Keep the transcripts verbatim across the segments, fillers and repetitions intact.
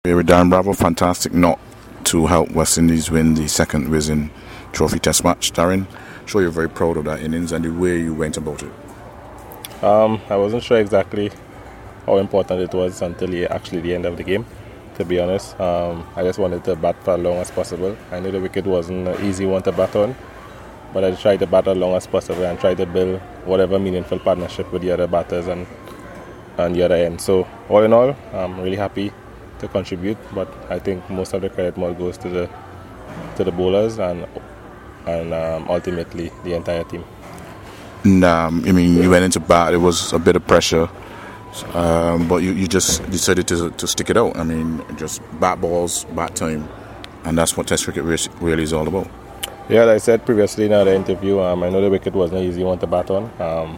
Here with Darren Bravo, fantastic knock to help West Indies win the second Wisden Trophy Test match. Darren, sure you're very proud of that innings and the way you went about it. Um, I wasn't sure exactly how important it was until the, actually the end of the game, to be honest. Um, I just wanted to bat for as long as possible. I knew the wicket wasn't an easy one to bat on, but I tried to bat as long as possible and tried to build whatever meaningful partnership with the other batters and, and the other end. So all in all, I'm really happy to contribute, but I think most of the credit more goes to the to the bowlers and and um, ultimately the entire team. And, um, I mean, you went into bat, it was a bit of pressure, um, but you, you just decided to to stick it out. I mean, just bat balls, bat time, and that's what Test cricket really is all about. Yeah, as I said previously in the interview, um, I know the wicket wasn't an easy one to bat on. Um,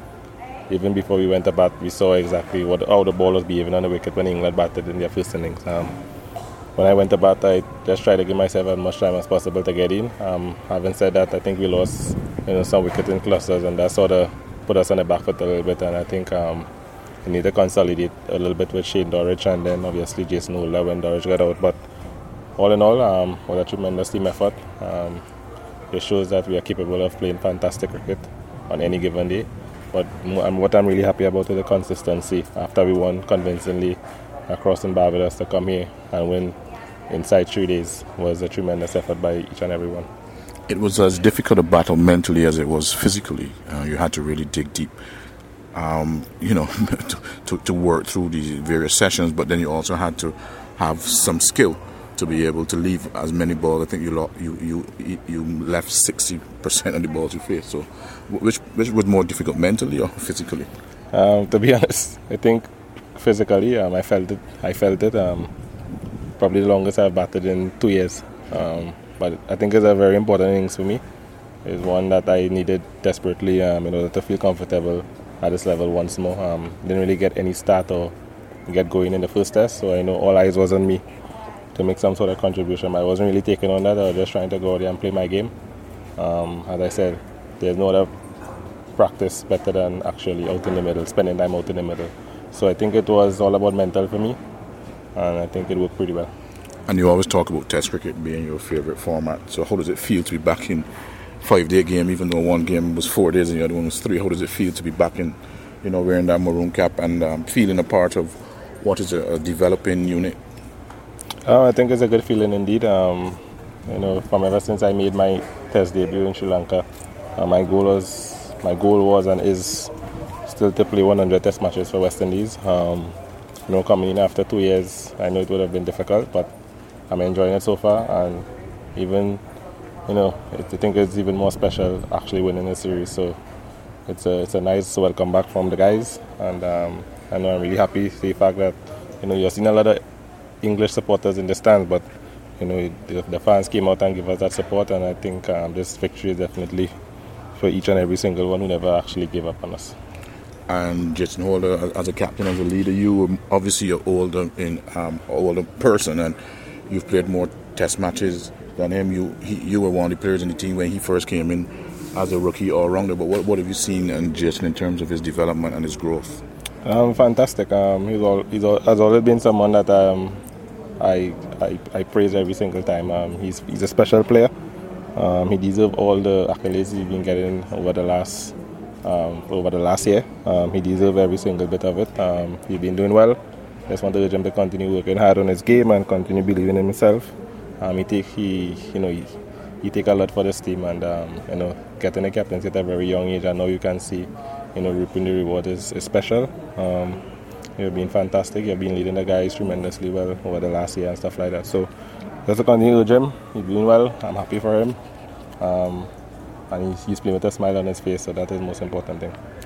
Even before we went to bat, we saw exactly what how the ball was behaving on the wicket when England batted in their first innings. Um, when I went to bat, I just tried to give myself as much time as possible to get in. Um, having said that, I think we lost you know, some wickets in clusters, and that sort of put us on the back foot a little bit. And I think um, we need to consolidate a little bit with Shane Dorridge and then obviously Jason Holder when Dorridge got out. But all in all, um, what a tremendous team effort. Um, it shows that we are capable of playing fantastic cricket on any given day. But what I'm really happy about is the consistency. After we won convincingly across in Barbados, to come here and win inside three days was a tremendous effort by each and every one. It was as difficult a battle mentally as it was physically. Uh, you had to really dig deep, um, you know, to, to, to work through these various sessions, but then you also had to have some skill to be able to leave as many balls. I think you lo- you you you left sixty percent of the balls you faced. So, which which was more difficult, mentally or physically? Um, to be honest, I think physically, um, I felt it. I felt it. Um, probably the longest I've batted in two years. Um, but I think it's a very important innings for me. It's one that I needed desperately um, in order to feel comfortable at this level once more. Um, didn't really get any start or get going in the first test, so I know all eyes was on me to make some sort of contribution. But I wasn't really taking on that. I was just trying to go out there and play my game. Um, as I said, there's no other practice better than actually out in the middle, spending time out in the middle. So I think it was all about mental for me, and I think it worked pretty well. And you always talk about Test cricket being your favourite format. So how does it feel to be back in five-day game, even though one game was four days and the other one was three? How does it feel to be back in, you know, wearing that maroon cap and um, feeling a part of what is a, a developing unit? Uh, I think it's a good feeling indeed. Um, you know, from ever since I made my Test debut in Sri Lanka, uh, my goal was, my goal was and is still to play one hundred Test matches for West Indies. Um, you know, coming in after two years, I know it would have been difficult, but I'm enjoying it so far. And even, you know, I think it's even more special actually winning the series. So it's a it's a nice welcome back from the guys, and um, I know I'm really happy to see the fact that you know you're seeing a lot of English supporters in the stands, but you know the, the fans came out and gave us that support, and I think um, this victory is definitely for each and every single one who never actually gave up on us. And Jason Holder, as a captain, as a leader, you were obviously an older in um, older person, and you've played more Test matches than him. You he, you were one of the players in the team when he first came in as a rookie all-rounder. But what what have you seen in Jason in terms of his development and his growth? Um, fantastic. Um, he's all he's all, has always been someone that um. I, I I praise every single time. Um, he's he's a special player. Um, he deserves all the accolades he's been getting over the last um, over the last year. Um, he deserves every single bit of it. Um, he's been doing well. Just want to urge him to continue working hard on his game and continue believing in himself. Um, he take he you know he, he take a lot for this team, and um, you know getting a captaincy at a very young age. I know you can see you know reaping the reward is, is special. Um, You've been fantastic. You've been leading the guys tremendously well over the last year and stuff like that. So just to continue with him. He's doing well. I'm happy for him. Um, and he's, he's playing with a smile on his face, so that is the most important thing.